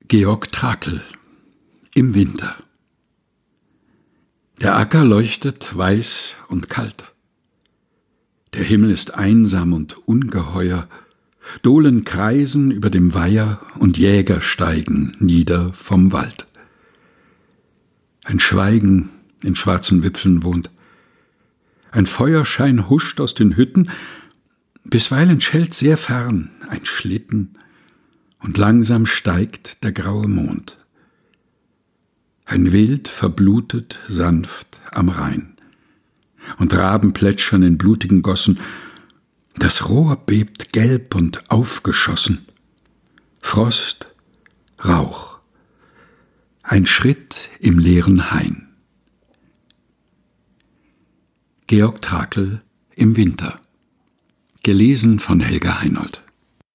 Georg Trakl im Winter. Der Acker leuchtet weiß und kalt. Der Himmel ist einsam und ungeheuer. Dohlen kreisen über dem Weiher und Jäger steigen nieder vom Wald. Ein Schweigen in schwarzen Wipfeln wohnt. Ein Feuerschein huscht aus den Hütten, bisweilen schellt sehr fern ein Schlitten, und langsam steigt der graue Mond. Ein Wild verblutet sanft am Rhein, und Raben plätschern in blutigen Gossen. Das Rohr bebt gelb und aufgeschossen. Frost, Rauch, ein Schritt im leeren Hain. Georg Trakl im Winter. Gelesen von Helga Heinold.